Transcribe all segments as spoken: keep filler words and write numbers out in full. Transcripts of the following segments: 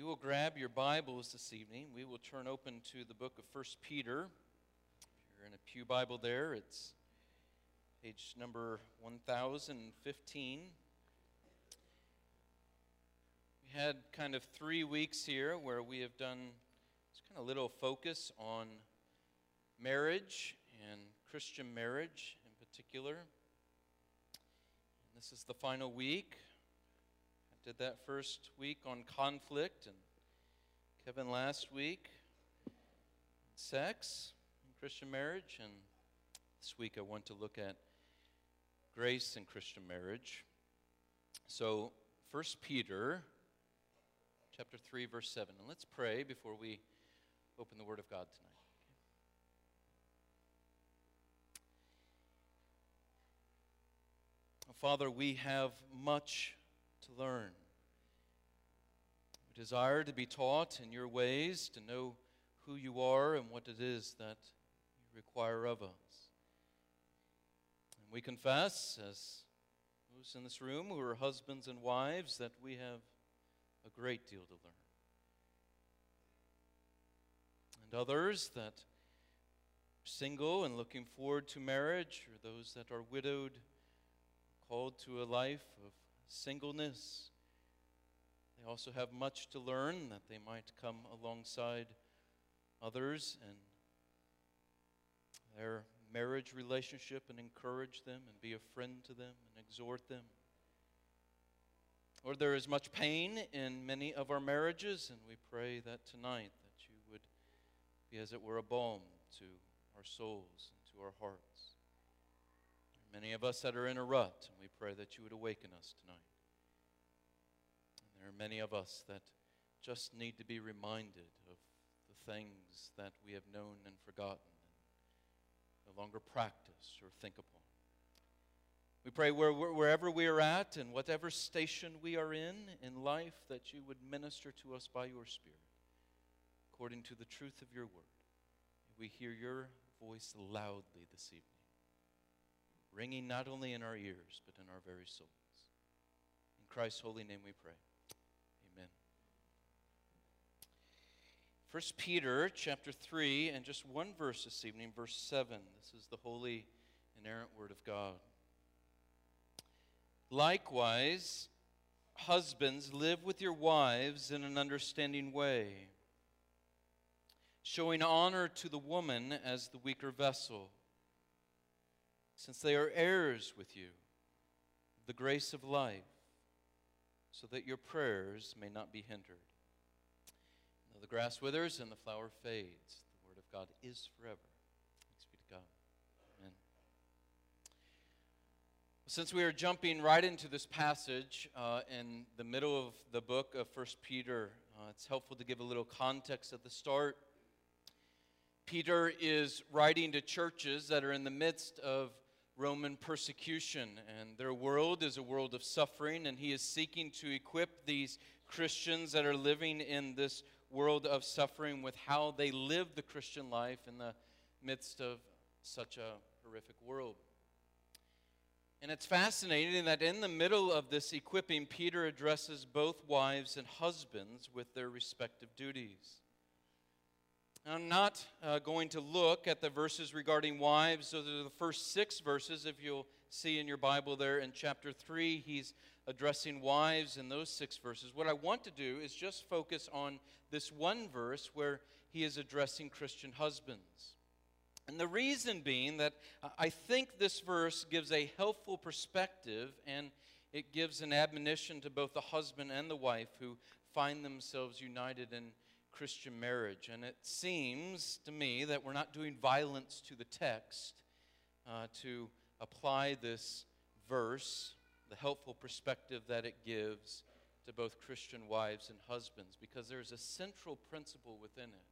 you will grab your Bibles this evening, we will turn open to the book of First Peter. If you're in a pew Bible there, it's page number one thousand fifteen. We had kind of three weeks here where we have done this kind of little focus on marriage and Christian marriage in particular. And this is the final week. I did that first week on conflict, and Kevin last week sex in Christian marriage, and this week I want to look at grace in Christian marriage. So, First Peter chapter three, verse seven. And let's pray before we open the Word of God tonight. Okay? Father, we have much to learn. We desire to be taught in your ways, to know who you are and what it is that you require of us. And we confess, as those in this room who are husbands and wives, that we have a great deal to learn. And others that are single and looking forward to marriage, or those that are widowed, called to a life of singleness, they also have much to learn, that they might come alongside others and their marriage relationship and encourage them and be a friend to them and exhort them. Lord, there is much pain in many of our marriages, and we pray that tonight that you would be, as it were, a balm to our souls and to our hearts. There are many of us that are in a rut, and we pray that you would awaken us tonight. And there are many of us that just need to be reminded of the things that we have known and forgotten and no longer practice or think upon. We pray where, wherever we are at and whatever station we are in in life, that you would minister to us by your Spirit according to the truth of your word. We hear your voice loudly this evening, ringing not only in our ears but in our very souls. In Christ's holy name we pray. Amen. First Peter chapter three, and just one verse this evening, verse seven. This is the holy, inerrant word of God. Likewise, husbands, live with your wives in an understanding way, showing honor to the woman as the weaker vessel, since they are heirs with you of the grace of life, so that your prayers may not be hindered. Though the grass withers and the flower fades, the word of God is forever. Thanks be to God. Amen. Since we are jumping right into this passage uh, in the middle of the book of First Peter, uh, it's helpful to give a little context at the start. Peter is writing to churches that are in the midst of Roman persecution, and their world is a world of suffering, and he is seeking to equip these Christians that are living in this world of suffering with how they live the Christian life in the midst of such a horrific world. And it's fascinating that in the middle of this equipping, Peter addresses both wives and husbands with their respective duties. I'm not uh, going to look at the verses regarding wives. Those are the first six verses. If you'll see in your Bible there in chapter three, he's addressing wives in those six verses. What I want to do is just focus on this one verse where he is addressing Christian husbands. And the reason being that I think this verse gives a helpful perspective, and it gives an admonition to both the husband and the wife who find themselves united in Christian marriage. And it seems to me that we're not doing violence to the text uh, to apply this verse, the helpful perspective that it gives to both Christian wives and husbands, because there's a central principle within it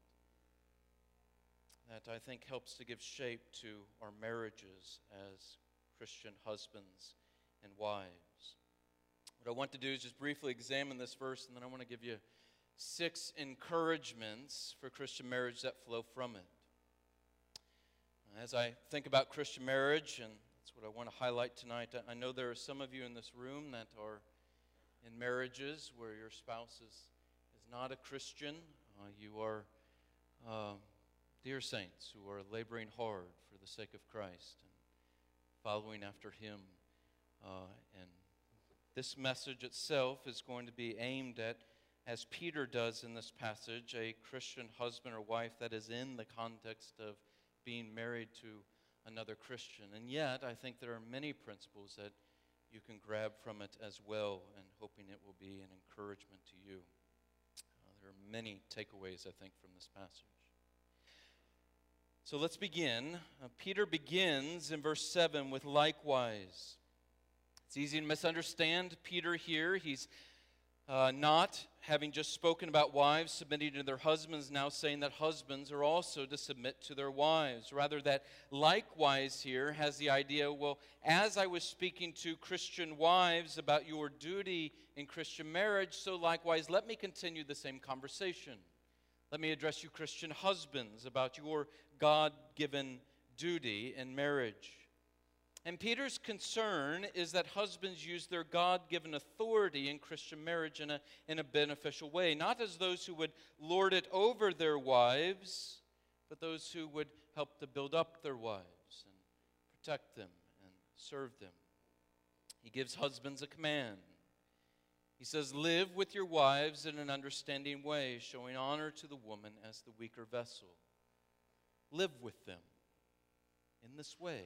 that I think helps to give shape to our marriages as Christian husbands and wives. What I want to do is just briefly examine this verse, and then I want to give you six encouragements for Christian marriage that flow from it. As I think about Christian marriage, and that's what I want to highlight tonight, I know there are some of you in this room that are in marriages where your spouse is, is not a Christian, uh, you are uh, dear saints who are laboring hard for the sake of Christ and following after Him. Uh, and this message itself is going to be aimed at, as Peter does in this passage, a Christian husband or wife that is in the context of being married to another Christian. And yet, I think there are many principles that you can grab from it as well, and hoping it will be an encouragement to you. Uh, there are many takeaways, I think, from this passage. So let's begin. Uh, Peter begins in verse seven with likewise. It's easy to misunderstand Peter here. He's uh, not, having just spoken about wives submitting to their husbands, now saying that husbands are also to submit to their wives. Rather, that likewise here has the idea, well, as I was speaking to Christian wives about your duty in Christian marriage, so likewise let me continue the same conversation. Let me address you Christian husbands about your God-given duty in marriage. And Peter's concern is that husbands use their God-given authority in Christian marriage in a, in a beneficial way, not as those who would lord it over their wives, but those who would help to build up their wives and protect them and serve them. He gives husbands a command. He says, live with your wives in an understanding way, showing honor to the woman as the weaker vessel. Live with them in this way.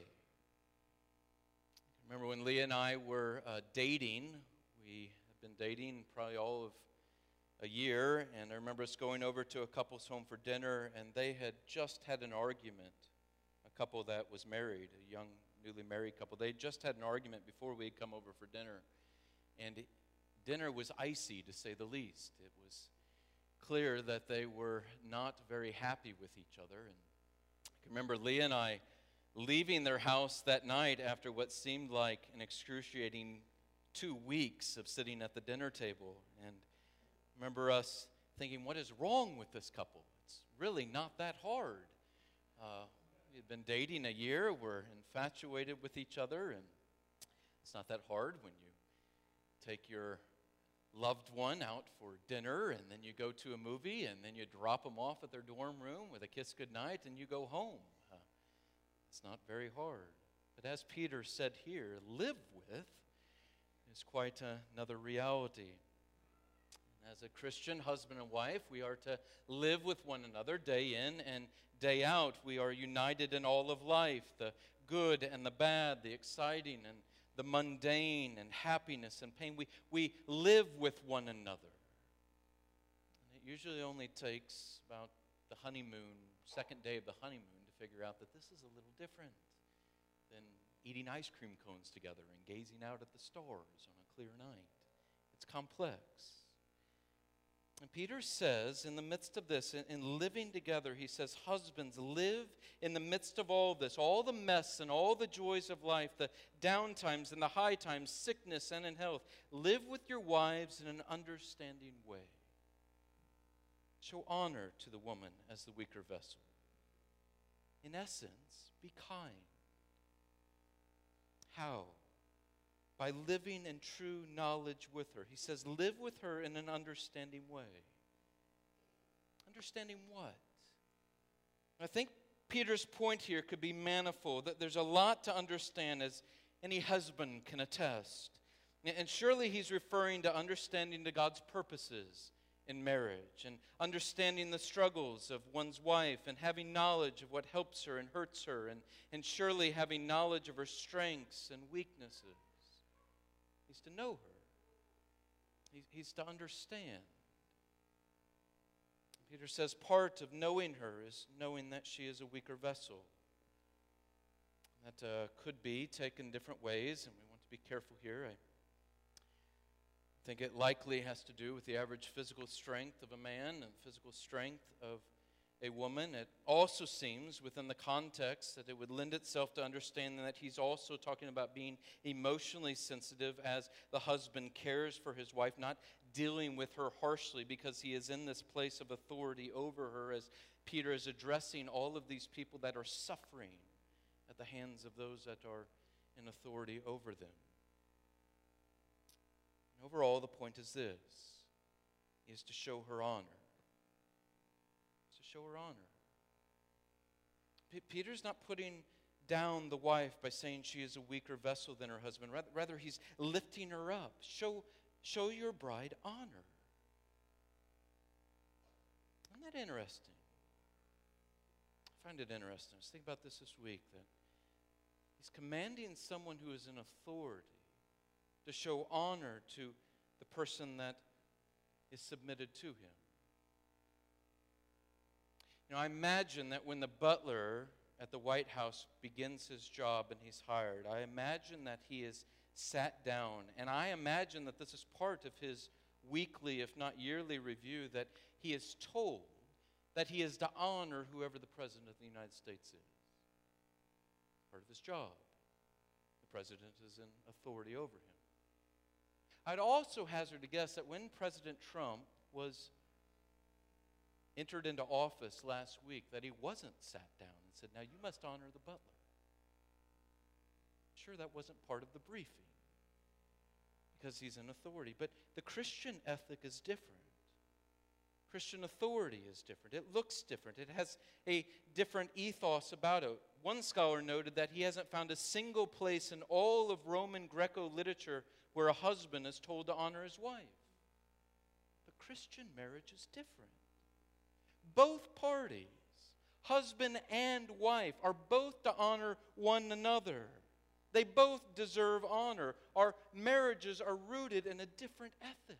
Remember when Leah and I were uh, dating, we had been dating probably all of a year, and I remember us going over to a couple's home for dinner, and they had just had an argument, a couple that was married, a young, newly married couple. They just had an argument before we had come over for dinner, and it, dinner was icy, to say the least. It was clear that they were not very happy with each other, and I can remember Leah and I leaving their house that night after what seemed like an excruciating two weeks of sitting at the dinner table. And remember us thinking, what is wrong with this couple? It's really not that hard. Uh, we had been dating a year. We're infatuated with each other. And it's not that hard when you take your loved one out for dinner, and then you go to a movie, and then you drop them off at their dorm room with a kiss goodnight, and you go home. It's not very hard. But as Peter said here, live with is quite another reality. As a Christian husband and wife, we are to live with one another day in and day out. We are united in all of life, the good and the bad, the exciting and the mundane, and happiness and pain. We, we live with one another. And it usually only takes about the honeymoon, second day of the honeymoon, figure out that this is a little different than eating ice cream cones together and gazing out at the stars on a clear night. It's complex. And Peter says, in the midst of this, in, in living together, he says, husbands, live in the midst of all this, all the mess and all the joys of life, the down times and the high times, sickness and in health. Live with your wives in an understanding way. Show honor to the woman as the weaker vessel. In essence, be kind. How? By living in true knowledge with her. He says, live with her in an understanding way. Understanding what? I think Peter's point here could be manifold, that there's a lot to understand, as any husband can attest. And surely he's referring to understanding to God's purposes in marriage, and understanding the struggles of one's wife, and having knowledge of what helps her and hurts her, and, and surely having knowledge of her strengths and weaknesses. He's to know her. He's, he's to understand. Peter says part of knowing her is knowing that she is a weaker vessel. That uh, could be taken different ways, and we want to be careful here. I I think it likely has to do with the average physical strength of a man and physical strength of a woman. It also seems within the context that it would lend itself to understanding that he's also talking about being emotionally sensitive as the husband cares for his wife, not dealing with her harshly because he is in this place of authority over her, as Peter is addressing all of these people that are suffering at the hands of those that are in authority over them. Overall, the point is this. is to show her honor. Is to show her honor. P- Peter's not putting down the wife by saying she is a weaker vessel than her husband. Rather, rather he's lifting her up. Show, show your bride honor. Isn't that interesting? I find it interesting. I was thinking about this this week, that he's commanding someone who is in authority to show honor to the person that is submitted to him. You know, I imagine that when the butler at the White House begins his job and he's hired, I imagine that he is sat down, and I imagine that this is part of his weekly, if not yearly review, that he is told that he is to honor whoever the President of the United States is. Part of his job. The President is in authority over him. I'd also hazard to guess that when President Trump was entered into office last week, that he wasn't sat down and said, now you must honor the butler. Sure, that wasn't part of the briefing because he's in authority. But the Christian ethic is different. Christian authority is different. It looks different. It has a different ethos about it. One scholar noted that he hasn't found a single place in all of Roman Greco literature where a husband is told to honor his wife. But Christian marriage is different. Both parties, husband and wife, are both to honor one another. They both deserve honor. Our marriages are rooted in a different ethic.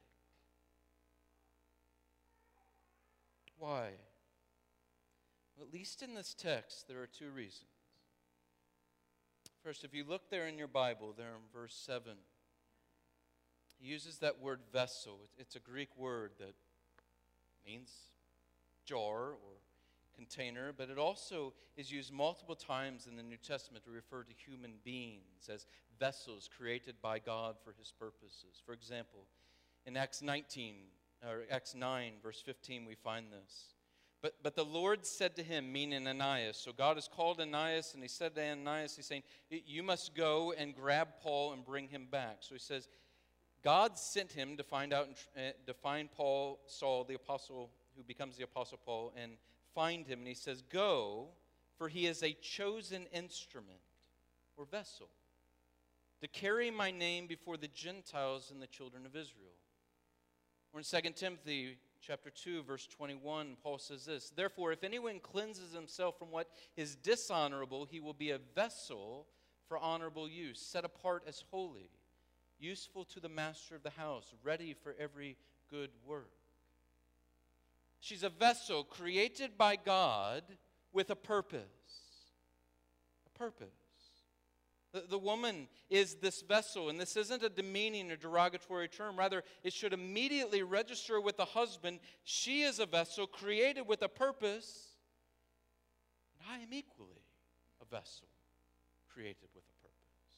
Why? Well, at least in this text, there are two reasons. First, if you look there in your Bible, there in verse seven, he uses that word vessel. It's a Greek word that means jar or container, but it also is used multiple times in the New Testament to refer to human beings as vessels created by God for his purposes. For example, in Acts nineteen, or Acts nine, verse fifteen, we find this. But, but the Lord said to him, meaning Ananias. So God has called Ananias, and he said to Ananias, he's saying, you must go and grab Paul and bring him back. So he says, God sent him to find out, uh, to find Paul, Saul, the apostle, who becomes the apostle Paul, and find him. And he says, go, for he is a chosen instrument, or vessel, to carry my name before the Gentiles and the children of Israel. Or in Second Timothy chapter two, verse twenty-one, Paul says this, therefore, if anyone cleanses himself from what is dishonorable, he will be a vessel for honorable use, set apart as holy, useful to the master of the house, ready for every good work. She's a vessel created by God with a purpose. A purpose. The, the woman is this vessel, and this isn't a demeaning or derogatory term. Rather, it should immediately register with the husband. She is a vessel created with a purpose, and I am equally a vessel created with a purpose.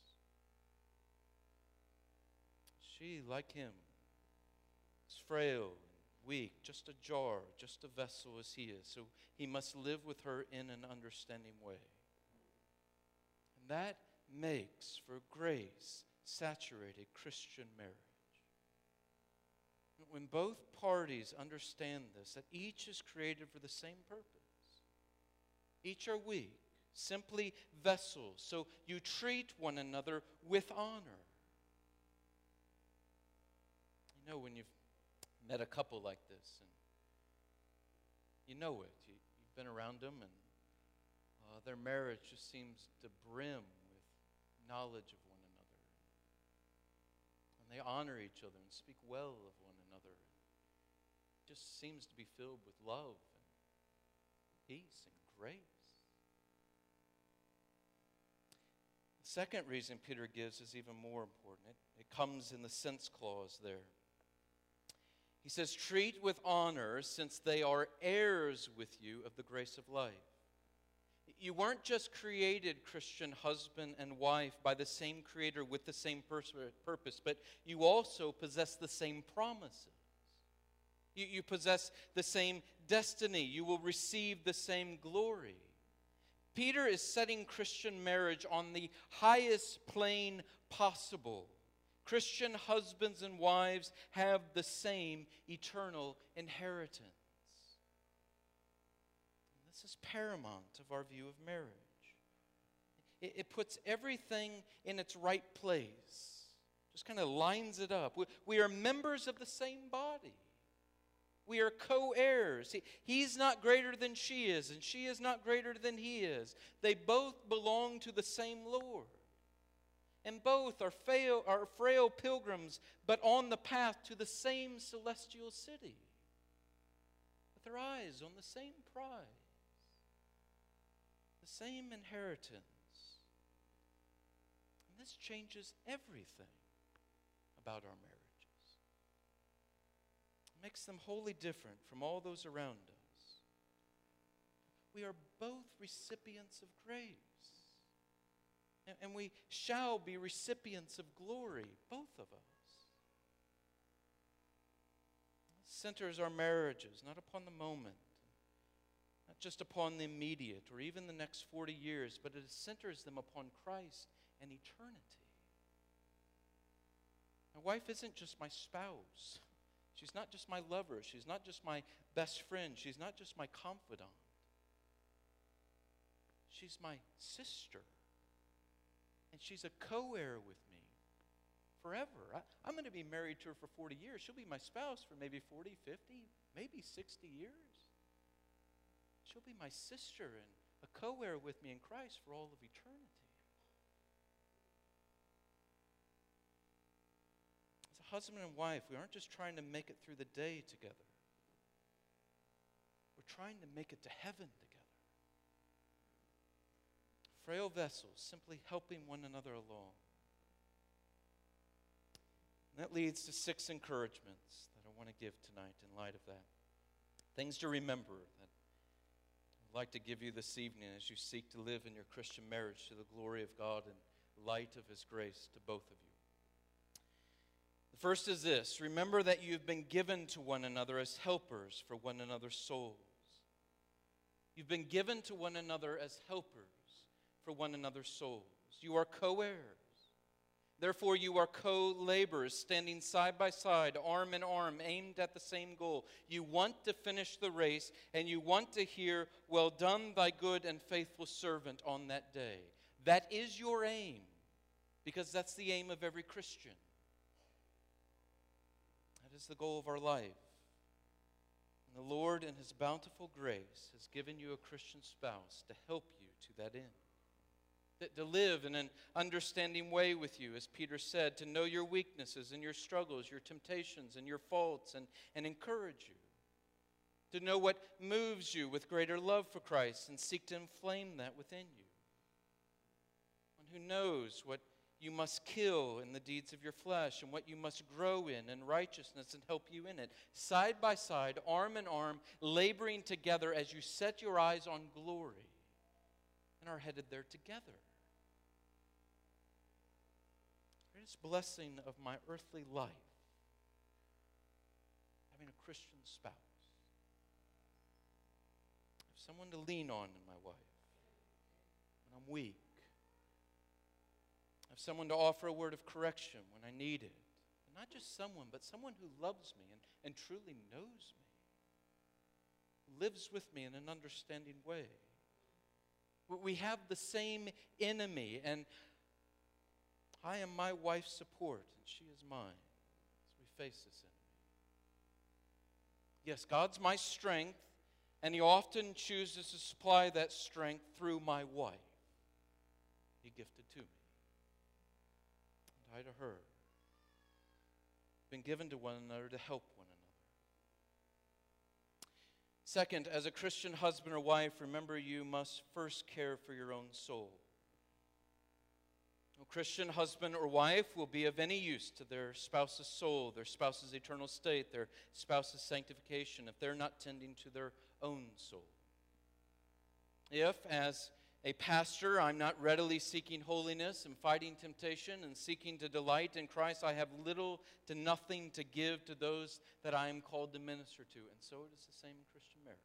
She, like him, is frail and weak, just a jar, just a vessel as he is. So he must live with her in an understanding way. And that makes for grace-saturated Christian marriage. When both parties understand this, that each is created for the same purpose. Each are weak, simply vessels, so you treat one another with honor. You know, when you've met a couple like this, and you know it, you, you've been around them, and uh, their marriage just seems to brim knowledge of one another. And they honor each other and speak well of one another. It just seems to be filled with love and peace and grace. The second reason Peter gives is even more important. It, it comes in the sense clause there. He says, treat with honor since they are heirs with you of the grace of life. You weren't just created, Christian husband and wife, by the same Creator with the same purpose, but you also possess the same promises. You, you possess the same destiny. You will receive the same glory. Peter is setting Christian marriage on the highest plane possible. Christian husbands and wives have the same eternal inheritance. This is paramount of our view of marriage. It, it puts everything in its right place. Just kind of lines it up. We, we are members of the same body. We are co-heirs. He, he's not greater than she is, and she is not greater than he is. They both belong to the same Lord. And both are frail, are frail pilgrims, but on the path to the same celestial city, with their eyes on the same prize, the same inheritance. And this changes everything about our marriages. It makes them wholly different from all those around us. We are both recipients of grace. And we shall be recipients of glory, both of us. It centers our marriages not upon the moment, not just upon the immediate or even the next forty years, but it centers them upon Christ and eternity. My wife isn't just my spouse. She's not just my lover. She's not just my best friend. She's not just my confidant. She's my sister. And she's a co-heir with me forever. I, I'm going to be married to her for forty years. She'll be my spouse for maybe forty, fifty, maybe sixty years. She'll be my sister and a co-heir with me in Christ for all of eternity. As a husband and wife, we aren't just trying to make it through the day together. We're trying to make it to heaven together. Frail vessels, simply helping one another along. And that leads to six encouragements that I want to give tonight in light of that. Things to remember that I'd like to give you this evening as you seek to live in your Christian marriage to the glory of God and light of His grace to both of you. The first is this: remember that you've been given to one another as helpers for one another's souls. You've been given to one another as helpers for one another's souls. You are co-heirs. Therefore, you are co-laborers, standing side by side, arm in arm, aimed at the same goal. You want to finish the race, and you want to hear, "Well done, thy good and faithful servant," on that day. That is your aim, because that's the aim of every Christian. That is the goal of our life. And the Lord, in His bountiful grace, has given you a Christian spouse to help you to that end. To live in an understanding way with you, as Peter said, to know your weaknesses and your struggles, your temptations and your faults, and, and encourage you. To know what moves you with greater love for Christ and seek to inflame that within you. One who knows what you must kill in the deeds of your flesh and what you must grow in in righteousness and help you in it. Side by side, arm in arm, laboring together as you set your eyes on glory and are headed there together. Greatest blessing of my earthly life, having a Christian spouse. I have someone to lean on in my wife when I'm weak. I have someone to offer a word of correction when I need it. And not just someone, but someone who loves me and, and truly knows me. Who lives with me in an understanding way. We have the same enemy, and I am my wife's support, and she is mine as we face this enemy. Yes, God's my strength, and He often chooses to supply that strength through my wife. He gifted to me, and I to her. Been given to one another to help one another. Second, as a Christian husband or wife, remember you must first care for your own soul. A Christian husband or wife will be of any use to their spouse's soul, their spouse's eternal state, their spouse's sanctification, if they're not tending to their own soul. If, as a pastor, I'm not readily seeking holiness and fighting temptation and seeking to delight in Christ, I have little to nothing to give to those that I am called to minister to. And so it is the same in Christian marriage.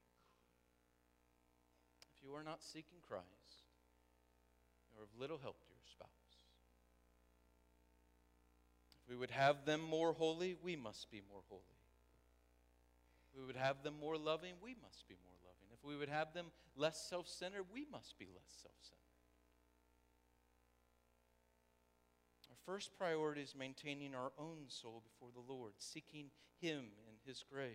If you are not seeking Christ, you are of little help to your spouse. If we would have them more holy, we must be more holy. If we would have them more loving, we must be more loving. If we would have them less self-centered, we must be less self-centered. Our first priority is maintaining our own soul before the Lord, seeking Him in His grace.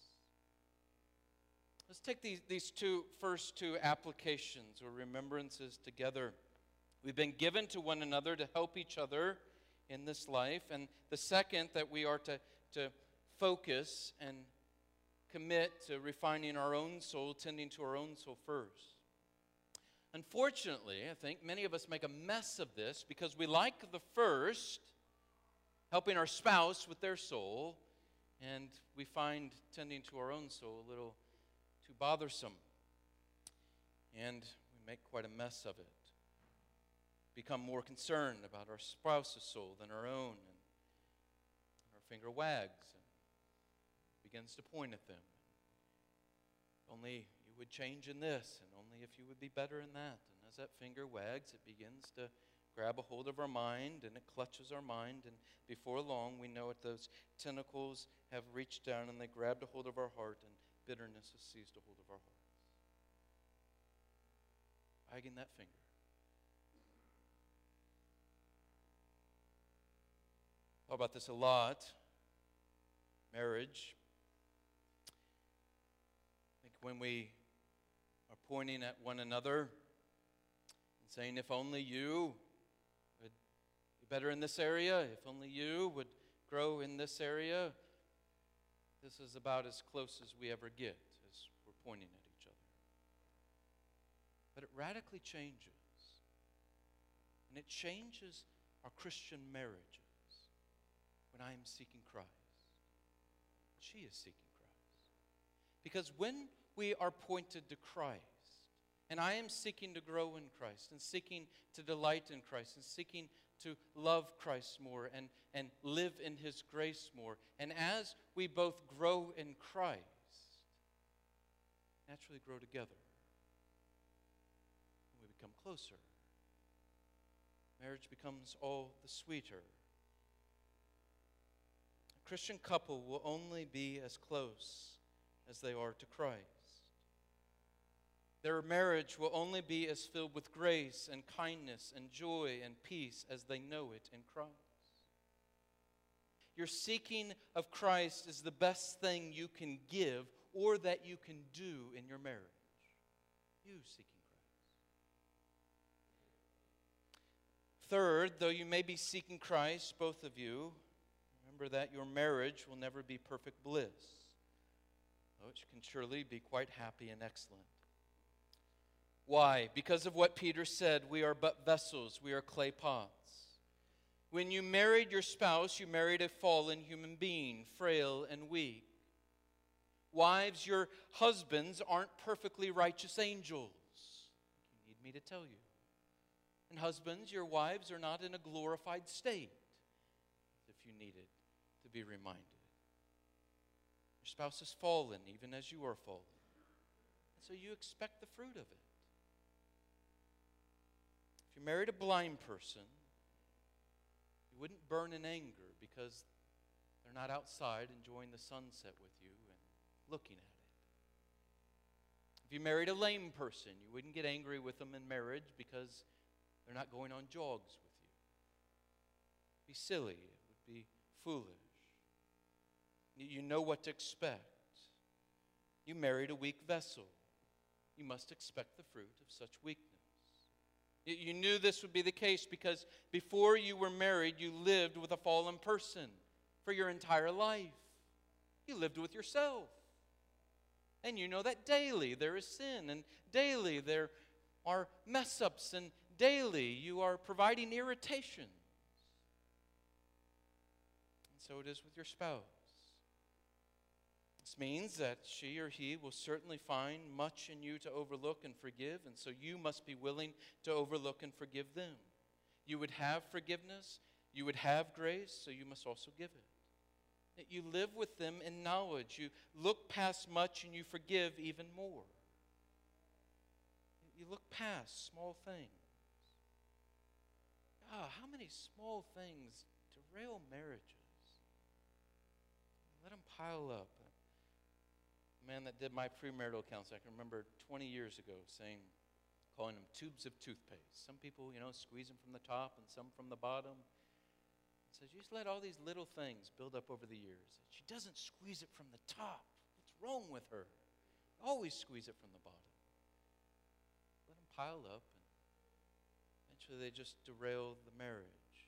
Let's take these, these two first two applications or remembrances together. We've been given to one another to help each other in this life. And the second, that we are to, to focus and commit to refining our own soul, tending to our own soul first. Unfortunately, I think many of us make a mess of this because we like the first, helping our spouse with their soul, and we find tending to our own soul a little too bothersome. And we make quite a mess of it. Become more concerned about our spouse's soul than our own. And our finger wags and begins to point at them. Only you would change in this, and only if you would be better in that. And as that finger wags, it begins to grab a hold of our mind, and it clutches our mind. And before long, we know it, those tentacles have reached down, and they grabbed a hold of our heart, and bitterness has seized a hold of our hearts. Wagging that finger. Thought about this a lot. Marriage. I think when we are pointing at one another and saying, if only you would be better in this area, if only you would grow in this area, this is about as close as we ever get as we're pointing at each other. But it radically changes. And it changes our Christian marriages when I am seeking Christ. She is seeking Christ. Because when we are pointed to Christ, and I am seeking to grow in Christ, and seeking to delight in Christ, and seeking to love Christ more, and, and live in His grace more, and as we both grow in Christ, naturally grow together, and we become closer. Marriage becomes all the sweeter. A Christian couple will only be as close as they are to Christ. Their marriage will only be as filled with grace and kindness and joy and peace as they know it in Christ. Your seeking of Christ is the best thing you can give or that you can do in your marriage. You seeking Christ. Third, though you may be seeking Christ, both of you, remember that your marriage will never be perfect bliss, though it can surely be quite happy and excellent. Why? Because of what Peter said, we are but vessels, we are clay pots. When you married your spouse, you married a fallen human being, frail and weak. Wives, your husbands aren't perfectly righteous angels. You need me to tell you. And husbands, your wives are not in a glorified state, if you needed to be reminded. Your spouse is fallen, even as you are fallen. And so you expect the fruit of it. If you married a blind person, you wouldn't burn in anger because they're not outside enjoying the sunset with you and looking at it. If you married a lame person, you wouldn't get angry with them in marriage because they're not going on jogs with you. It would be silly. It would be foolish. You know what to expect. You married a weak vessel. You must expect the fruit of such weakness. You knew this would be the case because before you were married, you lived with a fallen person for your entire life. You lived with yourself. And you know that daily there is sin, and daily there are mess-ups, and daily you are providing irritations. And so it is with your spouse. This means that she or he will certainly find much in you to overlook and forgive, and so you must be willing to overlook and forgive them. You would have forgiveness, you would have grace, so you must also give it. That you live with them in knowledge. You look past much and you forgive even more. You look past small things. Ah, how many small things to derail marriages. Let them pile up. A man that did my premarital counseling, I can remember twenty years ago saying, calling them tubes of toothpaste. Some people, you know, squeeze them from the top and some from the bottom. He says, you just let all these little things build up over the years. She doesn't squeeze it from the top. What's wrong with her? Always squeeze it from the bottom. Let them pile up, and eventually they just derail the marriage.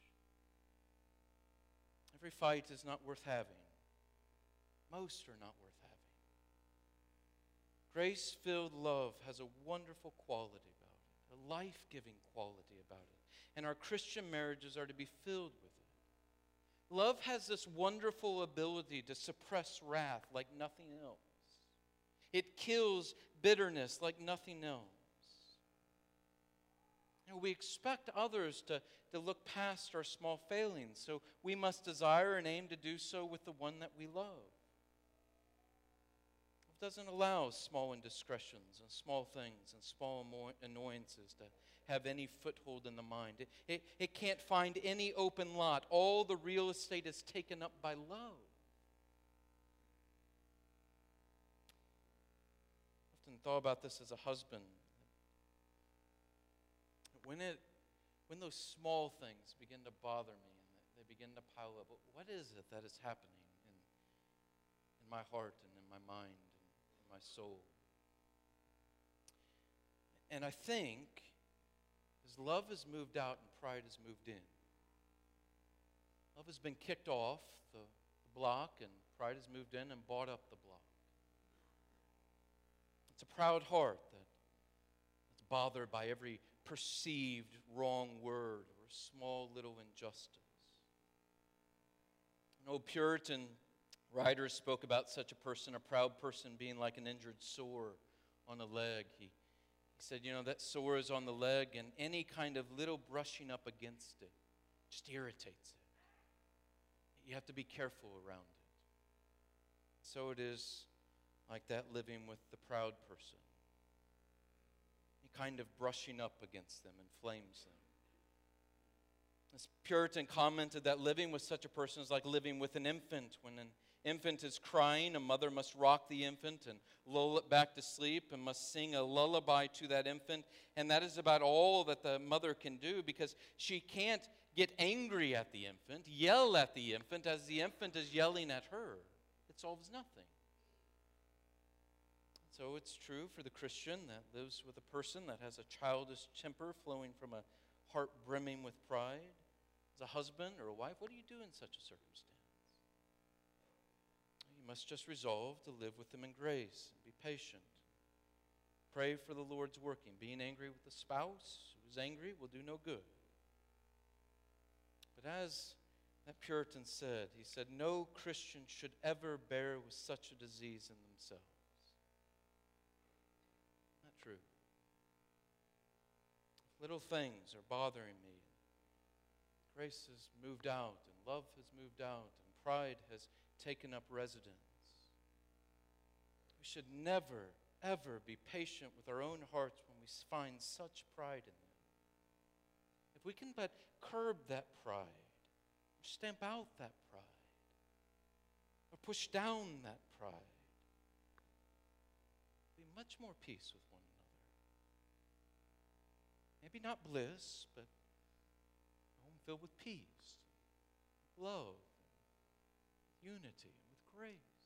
Every fight is not worth having. Most are not worth having. Grace-filled love has a wonderful quality about it, a life-giving quality about it. And our Christian marriages are to be filled with it. Love has this wonderful ability to suppress wrath like nothing else. It kills bitterness like nothing else. You know, we expect others to, to look past our small failings, so we must desire and aim to do so with the one that we love. Doesn't allow small indiscretions and small things and small annoyances to have any foothold in the mind. It, it, it can't find any open lot. All the real estate is taken up by love. I often thought about this as a husband. When, it, when those small things begin to bother me and they begin to pile up, what is it that is happening in, in my heart and in my mind? My soul. And I think as love has moved out and pride has moved in, love has been kicked off the, the block and pride has moved in and bought up the block. It's a proud heart that, that's bothered by every perceived wrong word or small little injustice. An old Puritan writers spoke about such a person, a proud person, being like an injured sore on a leg. He, he said, you know, that sore is on the leg, and any kind of little brushing up against it just irritates it. You have to be careful around it. So it is like that living with the proud person. Any kind of brushing up against them inflames them. This Puritan commented that living with such a person is like living with an infant. When an infant is crying, a mother must rock the infant and lull it back to sleep and must sing a lullaby to that infant. And that is about all that the mother can do, because she can't get angry at the infant, yell at the infant as the infant is yelling at her. It solves nothing. So it's true for the Christian that lives with a person that has a childish temper flowing from a heart brimming with pride. As a husband or a wife, what do you do in such a circumstance? You must just resolve to live with them in grace and be patient. Pray for the Lord's working. Being angry with the spouse who is angry will do no good. But as that Puritan said, he said, no Christian should ever bear with such a disease in themselves. Not true. If little things are bothering me, grace has moved out, and love has moved out, and pride has taken up residence, we should never, ever be patient with our own hearts when we find such pride in them. If we can but curb that pride, or stamp out that pride, or push down that pride, there'll be much more peace with one another. Maybe not bliss, but filled with peace, love, unity, and with grace.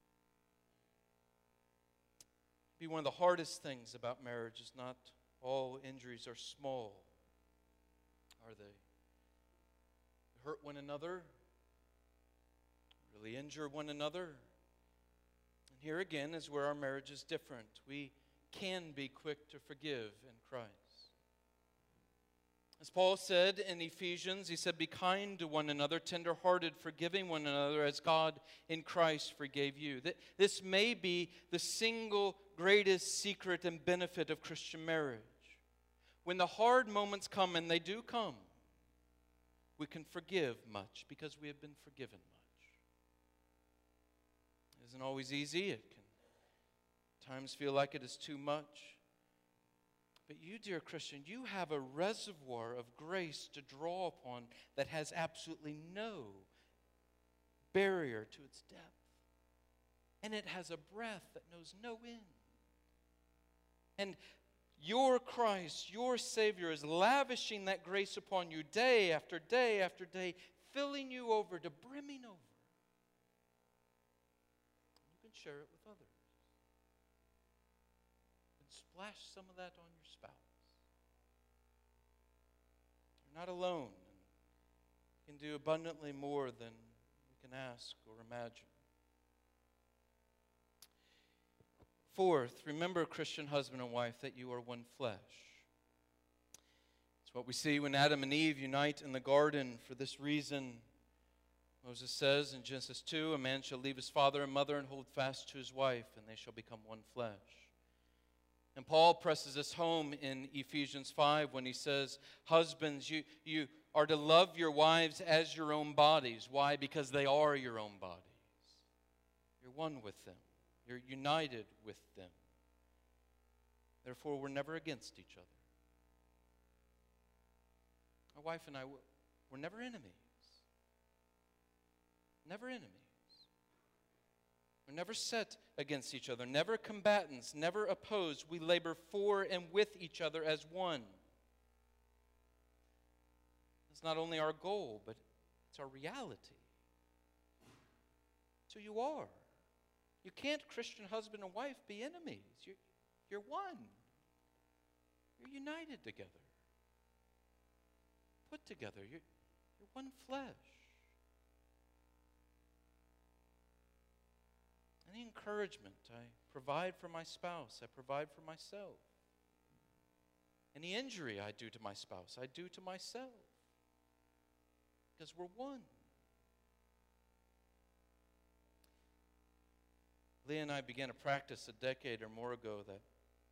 Be one of the hardest things about marriage is not all injuries are small, are they? Hurt one another, really injure one another. And here again is where our marriage is different. We can be quick to forgive in Christ. As Paul said in Ephesians, he said, be kind to one another, tender-hearted, forgiving one another as God in Christ forgave you. This may be the single greatest secret and benefit of Christian marriage. When the hard moments come, and they do come, we can forgive much because we have been forgiven much. It isn't always easy. It can at times feel like it is too much. But you, dear Christian, you have a reservoir of grace to draw upon that has absolutely no barrier to its depth. And it has a breadth that knows no end. And your Christ, your Savior, is lavishing that grace upon you day after day after day, filling you over to brimming over. You can share it with others. And splash some of that on your spouse. You're not alone. And you can do abundantly more than we can ask or imagine. Fourth, remember, Christian husband and wife, that you are one flesh. It's what we see when Adam and Eve unite in the garden. For this reason, Moses says in Genesis two, a man shall leave his father and mother and hold fast to his wife, and they shall become one flesh. And Paul presses this home in Ephesians five when he says, husbands, you, you are to love your wives as your own bodies. Why? Because they are your own bodies. You're one with them. You're united with them. Therefore, we're never against each other. My wife and I, we're never enemies. Never enemies. We're never set against each other, never combatants, never opposed. We labor for and with each other as one. It's not only our goal, but it's our reality. So you are. You can't, Christian husband and wife, be enemies. You're, you're one. You're united together. Put together. You're, you're one flesh. Any encouragement I provide for my spouse, I provide for myself. Any injury I do to my spouse, I do to myself. Because we're one. Leah and I began a practice a decade or more ago that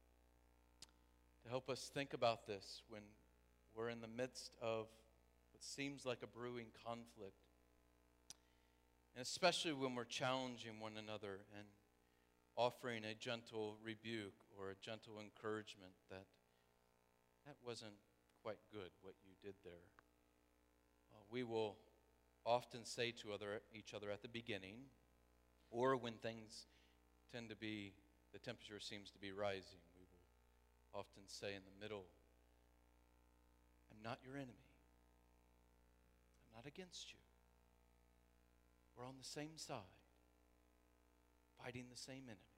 to help us think about this when we're in the midst of what seems like a brewing conflict. And especially when we're challenging one another and offering a gentle rebuke or a gentle encouragement that that wasn't quite good what you did there. Uh, we will often say to other, each other at the beginning, or when things tend to be, the temperature seems to be rising, we will often say in the middle, I'm not your enemy. I'm not against you. We're on the same side, fighting the same enemy.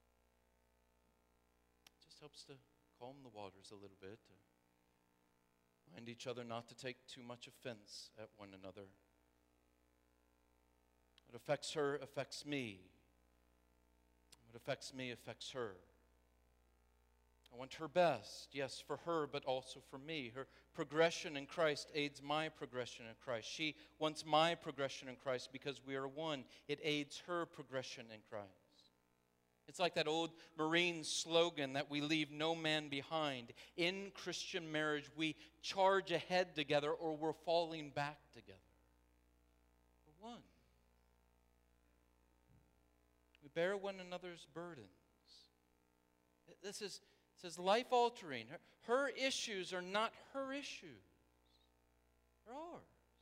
It just helps to calm the waters a little bit, to remind each other not to take too much offense at one another. What affects her affects me. What affects me affects her. I want her best, yes, for her, but also for me. Her progression in Christ aids my progression in Christ. She wants my progression in Christ because we are one. It aids her progression in Christ. It's like that old Marine slogan that we leave no man behind. In Christian marriage, we charge ahead together or we're falling back together. We're one. We bear one another's burdens. This is, this is life-altering. Her, her issues are not her issues. They're ours.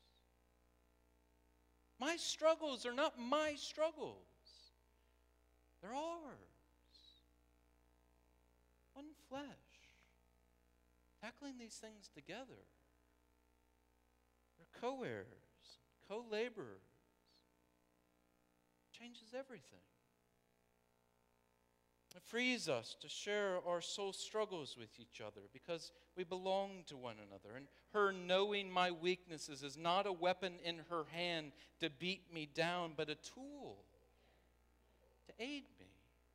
My struggles are not my struggles. They're ours. One flesh. Tackling these things together. They're co-heirs, co-laborers. Changes everything. It frees us to share our soul struggles with each other because we belong to one another. And her knowing my weaknesses is not a weapon in her hand to beat me down, but a tool to aid me.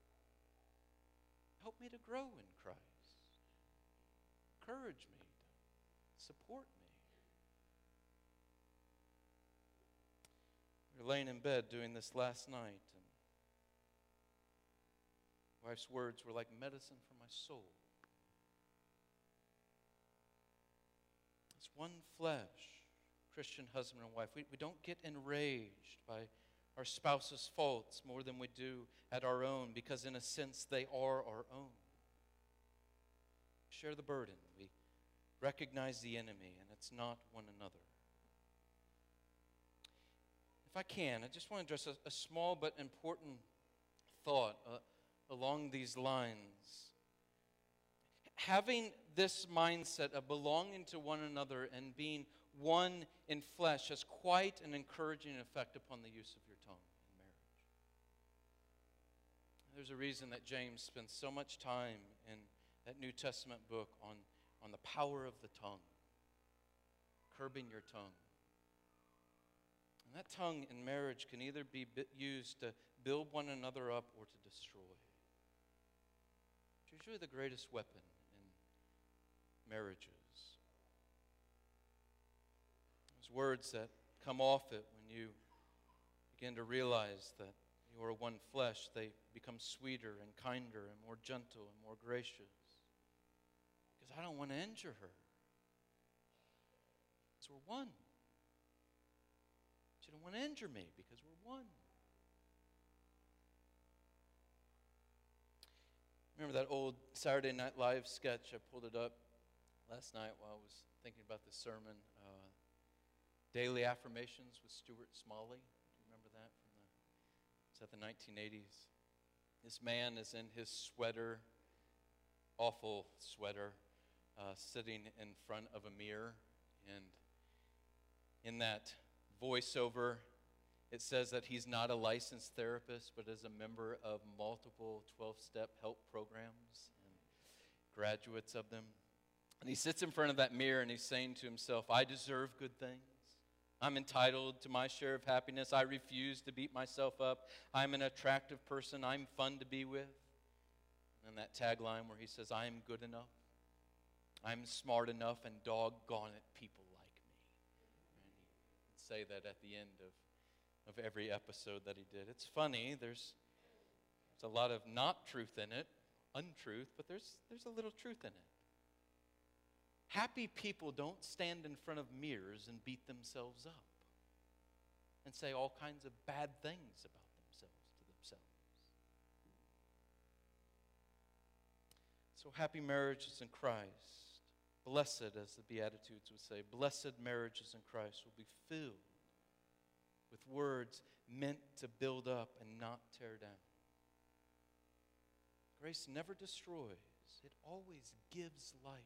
Help me to grow in Christ. Encourage me to support me. We were laying in bed doing this last night. Wife's words were like medicine for my soul. It's one flesh, Christian husband and wife. We, we don't get enraged by our spouse's faults more than we do at our own, because in a sense they are our own. share the burden. We recognize the enemy, and it's not one another. If I can, I just want to address a, a small but important thought uh, along these lines. Having this mindset of belonging to one another and being one in flesh has quite an encouraging effect upon the use of your tongue in marriage. There's a reason that James spends so much time in that New Testament book on, on the power of the tongue, curbing your tongue. And that tongue in marriage can either be used to build one another up or to destroy. It's usually the greatest weapon in marriages. Those words that come off it when you begin to realize that you are one flesh, they become sweeter and kinder and more gentle and more gracious. Because I don't want to injure her. Because we're one. She don't want to injure me because we're one. Remember that old Saturday Night Live sketch? I pulled it up last night while I was thinking about this sermon. Uh, Daily Affirmations with Stuart Smalley. Do you remember that? From the, it's at the nineteen eighties. This man is in his sweater, awful sweater, uh, sitting in front of a mirror. And in that voiceover, it says that he's not a licensed therapist, but is a member of multiple twelve-step help programs and graduates of them. And he sits in front of that mirror and he's saying to himself, I deserve good things. I'm entitled to my share of happiness. I refuse to beat myself up. I'm an attractive person. I'm fun to be with. And that tagline where he says, I am good enough. I'm smart enough, and doggone it, people like me. And he'd say that at the end of, of every episode that he did. It's funny. There's, there's a lot of not truth in it, untruth, but there's, there's a little truth in it. Happy people don't stand in front of mirrors and beat themselves up and say all kinds of bad things about themselves to themselves. So happy marriages in Christ, blessed, as the Beatitudes would say, blessed marriages in Christ will be filled with words meant to build up and not tear down. Grace never destroys, it always gives life.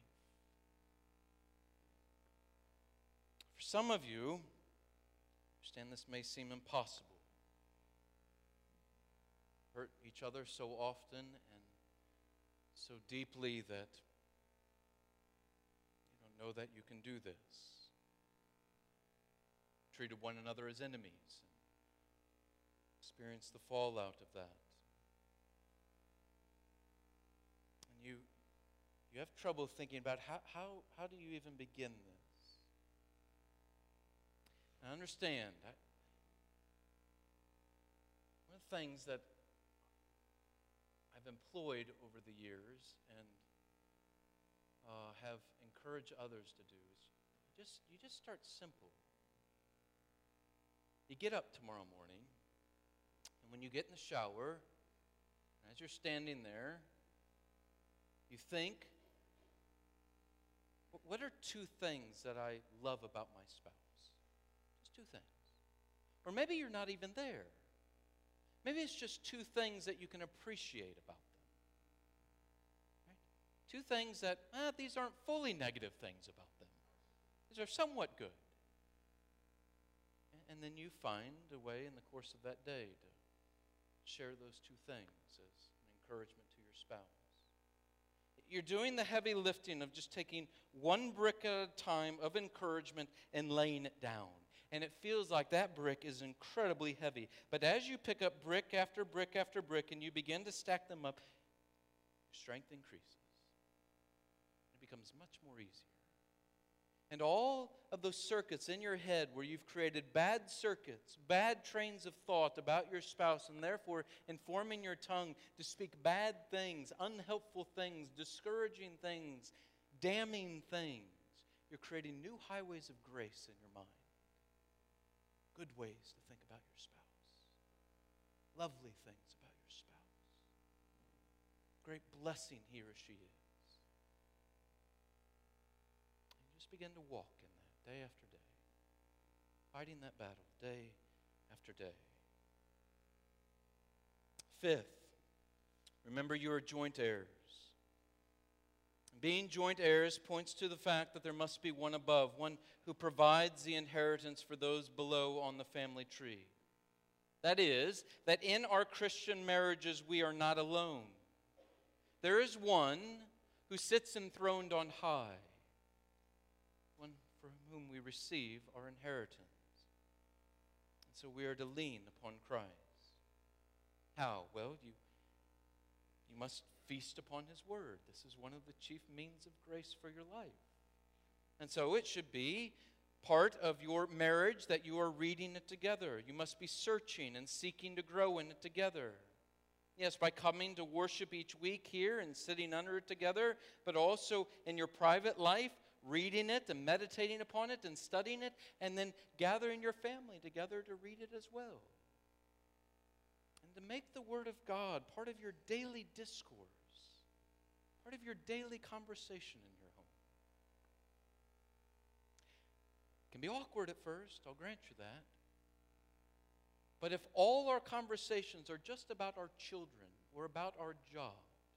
For some of you, I understand this may seem impossible. Hurt each other so often and so deeply that you don't know that you can do this. Treated one another as enemies and experienced the fallout of that. And you, you have trouble thinking about how, how, how do you even begin this? I understand. I, one of the things that I've employed over the years and uh, have encouraged others to do is you just, you just start simple. You get up tomorrow morning, and when you get in the shower, as you're standing there, you think, what are two things that I love about my spouse? Two things. Or maybe you're not even there. Maybe it's just two things that you can appreciate about them. Right? Two things that, eh, these aren't fully negative things about them. These are somewhat good. And then you find a way in the course of that day to share those two things as an encouragement to your spouse. You're doing the heavy lifting of just taking one brick at a time of encouragement and laying it down. And it feels like that brick is incredibly heavy. But as you pick up brick after brick after brick and you begin to stack them up, your strength increases. It becomes much more easier. And all of those circuits in your head where you've created bad circuits, bad trains of thought about your spouse, and therefore informing your tongue to speak bad things, unhelpful things, discouraging things, damning things, you're creating new highways of grace in your mind. Good ways to think about your spouse. Lovely things about your spouse. Great blessing he or she is. begin to walk in that day after day, fighting that battle day after day. Fifth, remember you are joint heirs. Being joint heirs points to the fact that there must be one above, one who provides the inheritance for those below on the family tree. That is, that in our Christian marriages we are not alone. There is one who sits enthroned on high, one from whom we receive our inheritance. And so we are to lean upon Christ. How? Well, you, you must feast upon His Word. This is one of the chief means of grace for your life. And so it should be part of your marriage that you are reading it together. You must be searching and seeking to grow in it together. Yes, by coming to worship each week here and sitting under it together, but also in your private life, reading it and meditating upon it and studying it, and then gathering your family together to read it as well. And to make the Word of God part of your daily discourse, part of your daily conversation in your home. It can be awkward at first, I'll grant you that. But if all our conversations are just about our children or about our jobs,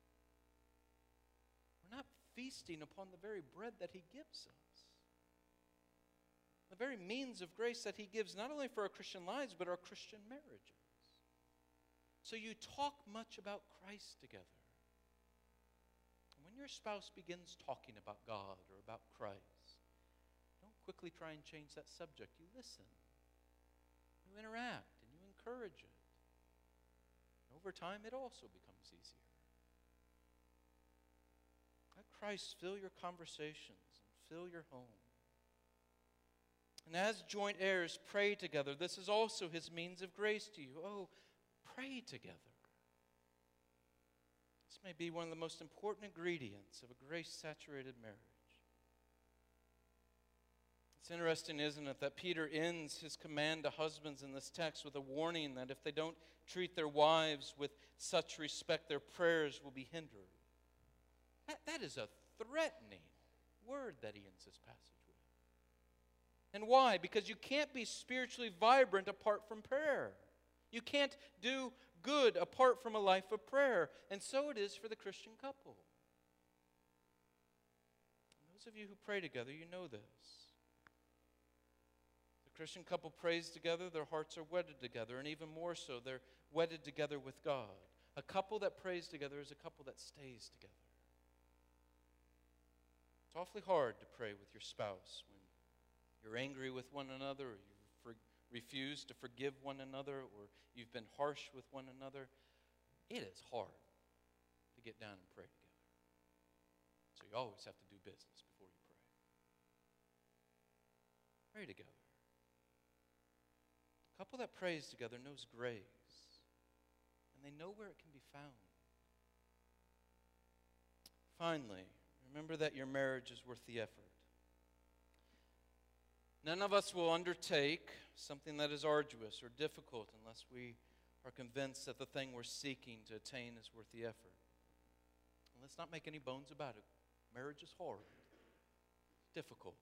we're not feasting upon the very bread that He gives us. The very means of grace that He gives not only for our Christian lives, but our Christian marriages. So you talk much about Christ together. And when your spouse begins talking about God or about Christ, don't quickly try and change that subject. You listen. You interact and you encourage it. And over time, it also becomes easier. Let Christ fill your conversations and fill your home. And as joint heirs, pray together. This is also His means of grace to you. Oh, pray together. This may be one of the most important ingredients of a grace-saturated marriage. It's interesting, isn't it, that Peter ends his command to husbands in this text with a warning that if they don't treat their wives with such respect, their prayers will be hindered. That, that is a threatening word that he ends this passage with. And why? Because you can't be spiritually vibrant apart from prayer. You can't do good apart from a life of prayer. And so it is for the Christian couple. And those of you who pray together, you know this. The Christian couple prays together, their hearts are wedded together, and even more so, they're wedded together with God. A couple that prays together is a couple that stays together. It's awfully hard to pray with your spouse when you're angry with one another, or you for, refuse to forgive one another, or you've been harsh with one another. It is hard to get down and pray together. So you always have to do business before you pray. Pray together. A couple that prays together knows grace, and they know where it can be found. Finally, remember that your marriage is worth the effort. None of us will undertake something that is arduous or difficult unless we are convinced that the thing we're seeking to attain is worth the effort. And let's not make any bones about it. Marriage is hard. It's difficult.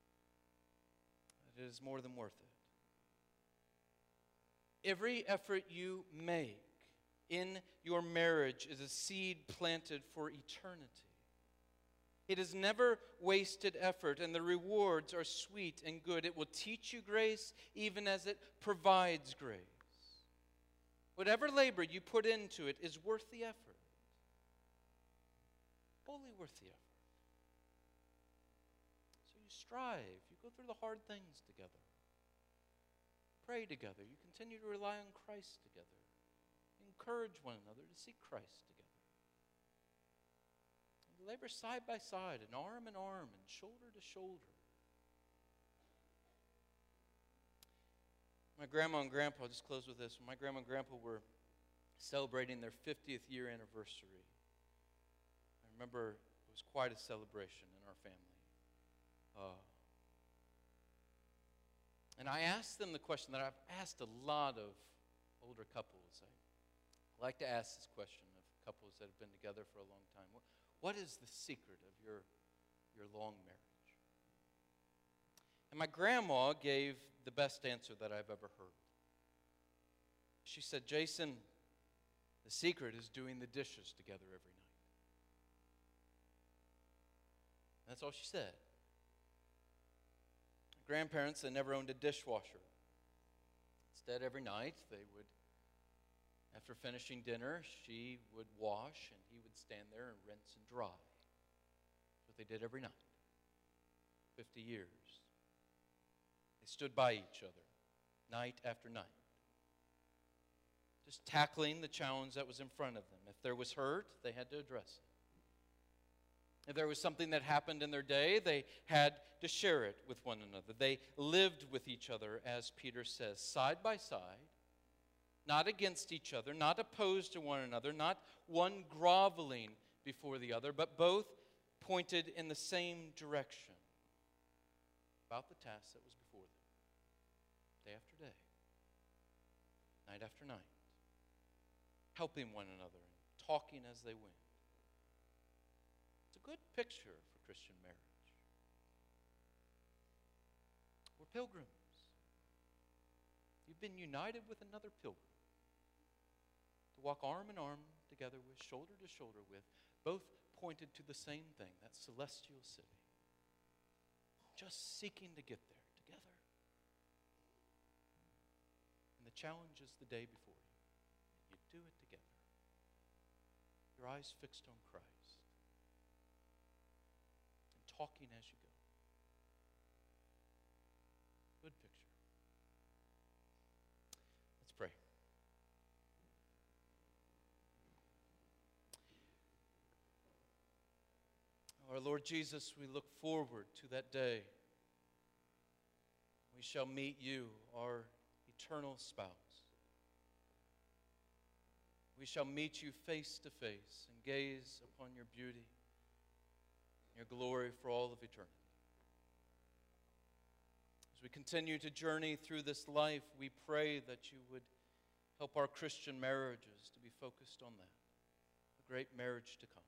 It is more than worth it. Every effort you make in your marriage is a seed planted for eternity. It is never wasted effort, and the rewards are sweet and good. It will teach you grace even as it provides grace. Whatever labor you put into it is worth the effort. Wholly worth the effort. So you strive. You go through the hard things together. Pray together. You continue to rely on Christ together. Encourage one another to seek Christ together. And labor side by side, and arm in arm, and shoulder to shoulder. My grandma and grandpa, I'll just close with this. When my grandma and grandpa were celebrating their fiftieth year anniversary, I remember it was quite a celebration in our family. Uh, And I asked them the question that I've asked a lot of older couples. I like to ask this question of couples that have been together for a long time. What, what is the secret of your, your long marriage? And my grandma gave the best answer that I've ever heard. She said, Jason, the secret is doing the dishes together every night. That's all she said. My grandparents, they never owned a dishwasher. Instead, every night, they would, after finishing dinner, she would wash and he would stand there and rinse and dry. That's what they did every night. Fifty years. They stood by each other, night after night. Just tackling the challenge that was in front of them. If there was hurt, they had to address it. If there was something that happened in their day, they had to share it with one another. They lived with each other, as Peter says, side by side, not against each other, not opposed to one another, not one groveling before the other, but both pointed in the same direction about the task that was before them, day after day, night after night, helping one another and talking as they went. It's a good picture for Christian marriage. We're pilgrims. You've been united with another pilgrim to walk arm in arm together with, shoulder to shoulder with, both pointed to the same thing, that celestial city. Just seeking to get there together. And the challenge is the day before you. You do it together. Your eyes fixed on Christ. And talking as you go. Good picture. Let's pray. Our Lord Jesus, we look forward to that day. We shall meet you, our eternal spouse. We shall meet you face to face and gaze upon your beauty, your glory for all of eternity. As we continue to journey through this life, we pray that you would help our Christian marriages to be focused on that, the great marriage to come.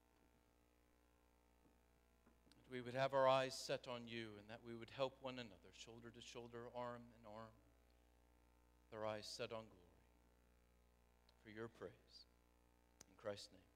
That we would have our eyes set on you and that we would help one another, shoulder to shoulder, arm in arm, with our eyes set on glory. For your praise. In Christ's name.